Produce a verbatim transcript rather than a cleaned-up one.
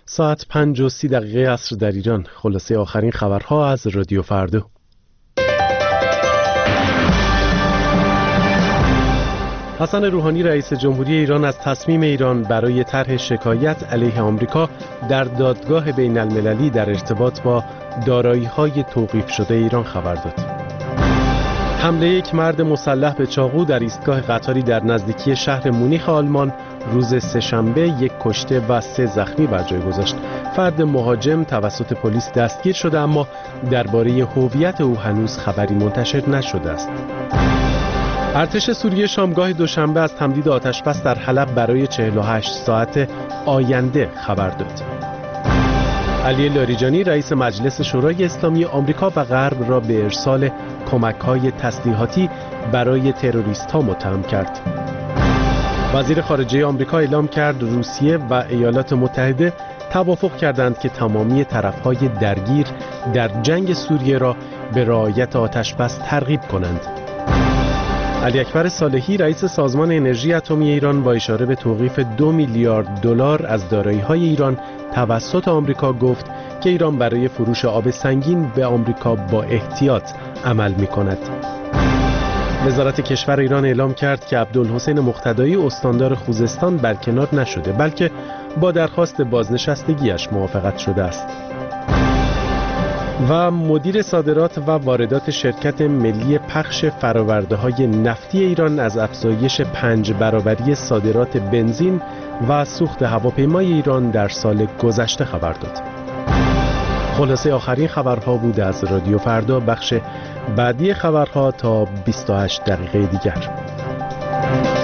ساعت پنج و سی دقیقه عصر در ایران. خلاصه آخرین خبرها از رادیو فردا. حسن روحانی رئیس جمهوری ایران از تصمیم ایران برای طرح شکایت علیه آمریکا در دادگاه بین المللی در ارتباط با دارایی‌های توقیف شده ایران خبر داد. حمله یک مرد مسلح به چاقو در ایستگاه قطاری در نزدیکی شهر مونیخ آلمان روز سه‌شنبه یک کشته و سه زخمی بر جای گذاشت. فرد مهاجم توسط پلیس دستگیر شده، اما درباره هویت او هنوز خبری منتشر نشده است. ارتش سوریه شامگاه دوشنبه از تمدید آتش‌بس در حلب برای چهل و هشت ساعت آینده خبر داد. علی لاریجانی رئیس مجلس شورای اسلامی آمریکا و غرب را به ارسال کمک‌های تسلیحاتی برای تروریست‌ها متهم کرد. وزیر خارجه آمریکا اعلام کرد روسیه و ایالات متحده توافق کردند که تمامی طرف‌های درگیر در جنگ سوریه را به رعایت آتش‌بس ترغیب کنند. علی اکبر صالحی رئیس سازمان انرژی اتمی ایران با اشاره به توقیف دو میلیارد دلار از دارایی‌های ایران توسط آمریکا گفت که ایران برای فروش آب سنگین به آمریکا با احتیاط عمل می‌کند. وزارت کشور ایران اعلام کرد که عبدالحسین مقتدایی استاندار خوزستان برکنار نشده، بلکه با درخواست بازنشستگیش موافقت شده است. و مدیر صادرات و واردات شرکت ملی پخش فرآورده‌های نفتی ایران از افزایش پنج برابری صادرات بنزین و سوخت هواپیمای ایران در سال گذشته خبر داد. خلاصه آخرین خبرها بود از رادیو فردا. بخش بعدی خبرها تا بیست و هشت دقیقه دیگر.